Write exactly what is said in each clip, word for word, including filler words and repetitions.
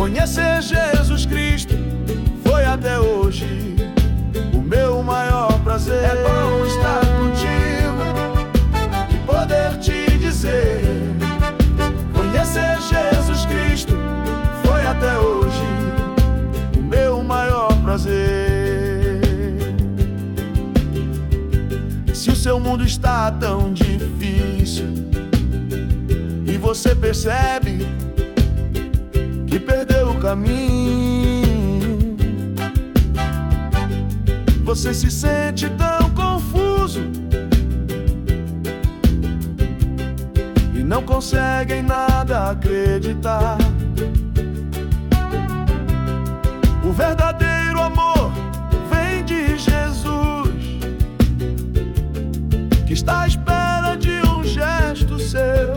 Conhecer Jesus Cristo foi até hoje o meu maior prazer. É bom estar contigo e poder te dizer: conhecer Jesus Cristo foi até hoje o meu maior prazer. Se o seu mundo está tão difícil e você percebe que perdeu o caminho, você se sente tão confuso e não consegue em nada acreditar. O verdadeiro amor vem de Jesus, que está à espera de um gesto seu,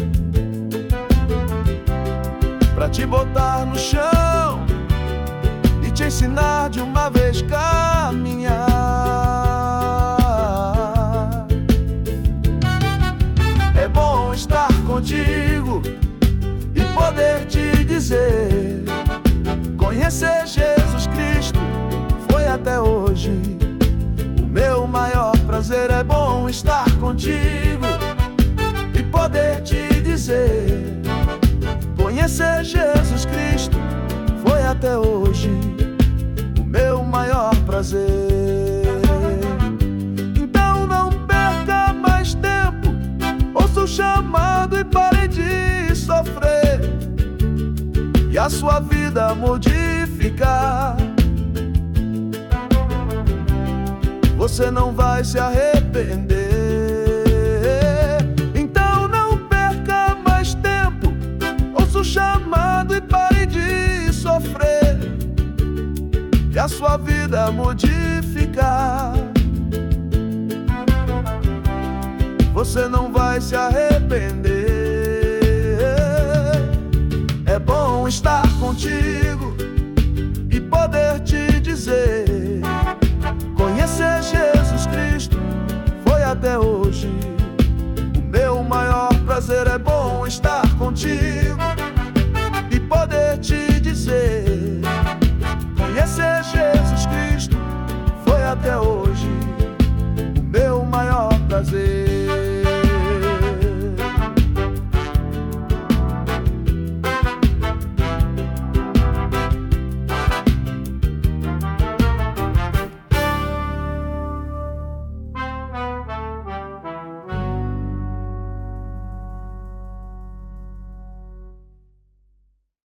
pra te botar no chão e te ensinar de uma vez caminhar. É bom estar contigo e poder te dizer: conhecer Jesus Cristo foi até hoje o meu maior prazer. É bom estar contigo e poder te dizer: conhecer Jesus Cristo foi até hoje o meu maior prazer. Então não perca mais tempo, ouça o chamado e pare de sofrer, e a sua vida modificar. Você não vai se arrepender. Então não perca mais tempo, ouça o chamado e pare de sofrer, e a sua vida modificar. Você não vai se arrepender. É bom estar contigo e poder te dizer: conhecer Jesus Cristo foi até hoje o meu maior prazer. É bom estar contigo